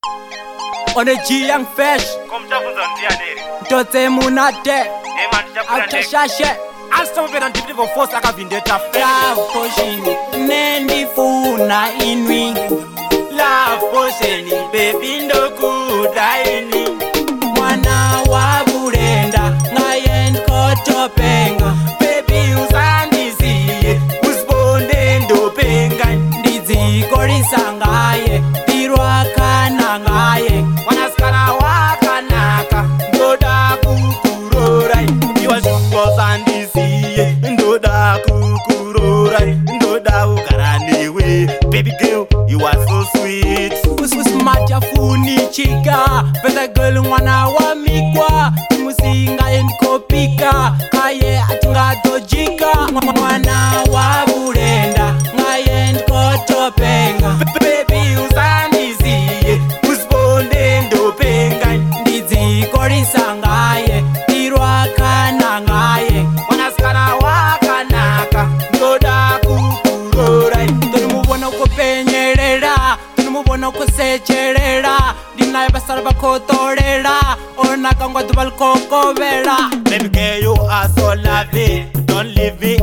On a G young fish. Tote munate. Outashashe. Astovera ndivyo force akavindeta Love potion. Nendi funa inwi. Love potion baby ndokuda ini. Mwana wa burenda ngayen kotopenga. Baby usandiziye usibonde ndopenga. Ndidzikorisa ngaye tirwa kana ngaye. Mwanasikana wakanaka ndoda kukurora. Iwa zvingo sandiziye ndoda kukurora. Ndoda kugara newe. Baby girl you are so sweet. Usmaja funichika pesa girl mwana wa mikwa musinga enkopika kaye atinga dojika mwana wa burenda ngaye nkotopenga. Baby usandiziye usibonde ndopenga. Ndidzikorisa ngaye tirwa kana ngaye. Mwanasikana wakanaka ndoda kukurora. Tunumubona uko penyerera tunumubona uko secherera ndinaye basara bakotorera onaka ngo tubalkokobera. Baby girl you are so lovely, don't leave me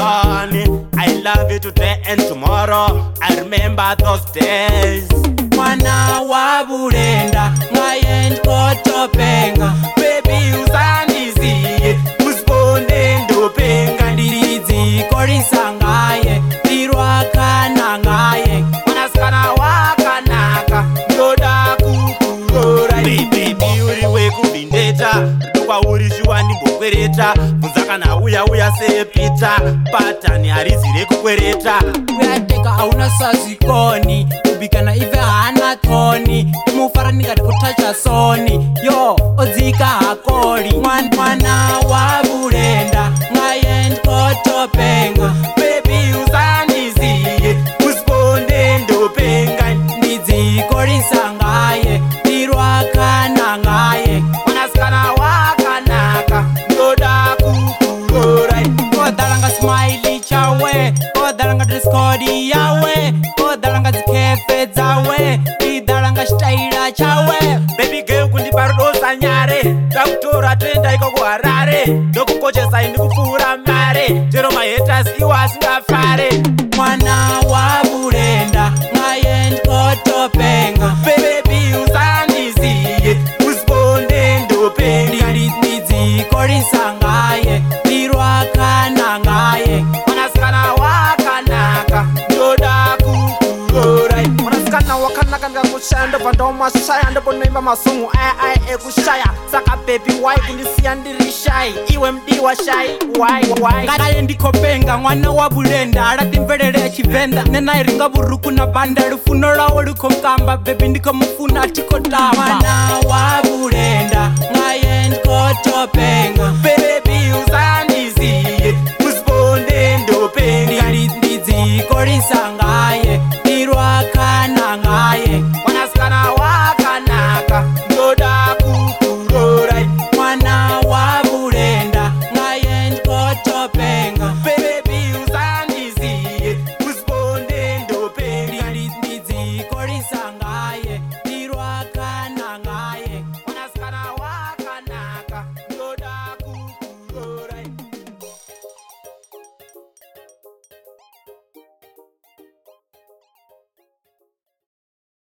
alone. I love you today and tomorrow, I remember those days. Mwana wa burenda ngaye nkotopenga. Baby usandiziye usibonde ndopenga. Ndidzikorisa ngaye tirwa kana ngaye. Mwanasikana wakanaka ndoda kukurora. Baby uri wekuvindeta ndokwa uri shuwa ndimbokwereta. Bvunza kana uya sepita patani harizi rekukwereta. Uyateka hauna sazikoni kubikana ive hana toni imufara ningati kutacha soni yo odzika hakori. Mwana wa burenda ngaye nkotopenga. Baby usandiziye usibonde ndopenga. Ndidzikorisa ngaye tirwa kana ngaye. Mwanasikana wakanaka ndoda kukurora. Kodalanga smiley chawe kodalanga dreskodi yawe kodalanga zikefe dzawe idalanga shtaira chawe. Baby girl kundiparodosa nyare takutora toenda iko kuharare ndokukochesa indikupfuura mare chero mahaters iwo asingafare. Mwana wa burenda ngaye nkotopenga. Baby usandiziye usibonde ndopenga. Ndidzikorisa ngaye tirwa kana ngaye. Mwanasikana wakanaka ndoda kukurora. Mwanasikana wakanaka ndikakushaya ndobva ndaumashaya ndobonoimba masongo aya ekushaya. Saka baby why kundisiya ndiri shy iwe mdiwa shy why ngaye ndikopenga. Mwana wa burenda alati mvelele ya chivenda nenaye ringa buruku na banda lufuno lwawo lukomkamba bebi ndikomufuna atikotama. Mwana wa burenda ngaye ndikotopenga. baby usandiziye